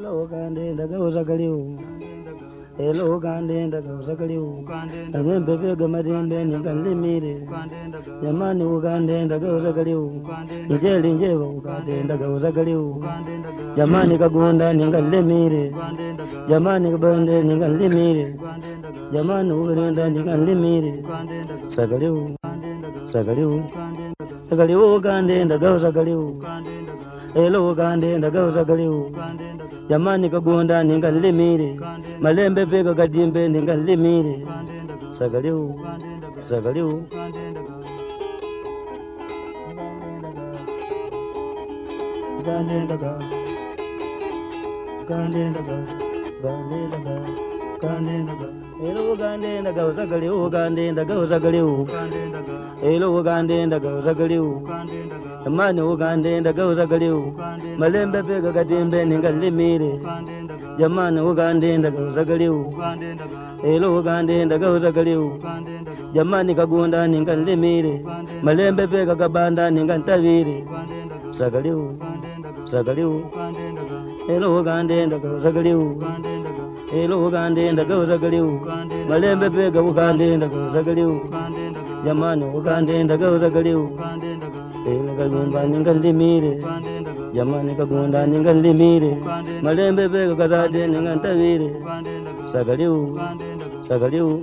Hello Gandhi, the goes a galiu. Hello Gandhi, the goes a galiu. And then Bebe Gamadin, Ben, you can limit. Yamani Uganda, the goes a galiu. Nizel in Jevo, Uganda, the goes a galiu. Yamani Gagunda, you can limit. Yamani Bande, you can limit. Yaman Uganda, you can limit. Sagaliu, Sagaliu, Sagaliu Gandhi, the goes a galiu. Hello Gandhi, the goes a galiu. Yamani Kagunda, Ninga Limiri, Malembe Vega Gadimbe, Ninga Limiri, Sagaliu, Sagaliu, Gandindaga, Gandindaga, Gandindaga, Gandindaga. Hello Gandindaga, Sagaliu, Gandindaga, Sagaliu, Hello Gandindaga, Sagaliu, Mani Ugandindaga, Sagaliu, Malembe Vega Gadimbe, Ninga Limiri, Yamani Ugandindaga, Sagaliu, Hello Gandindaga, Sagaliu, Yamani Kagunda, Ninga Limiri, Malembe Vega Gabanda, Ninga Taviri, Sagaliu, Sagaliu, Hello Gandindaga, Sagaliu, Hello Gandindaga, Sagaliu, Malembe Vega Ugandindaga, Sagaliu, Yamani Ugandindaga, Sagaliu, Hello Gagumba, Ninga Limiri, Yamani Kagunda, Ninga Limiri, Malembe Vega Gazade, Ninga Taviri, Sagaliu, Sagaliu.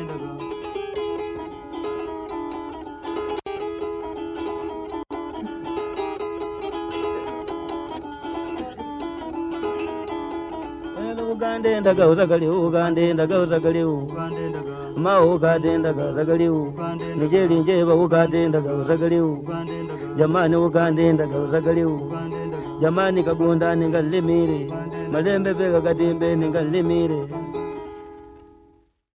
Uganda and the goes a galiu, Uganda and the goes a galiu, Mao Uganda and the goes a galiu, Nigerian Java Uganda and the goes a galiu, Yamani Uganda and the goes a galiu, Yamani Kagunda and Limiri, Malembe Vega Gadimbe and Limiri,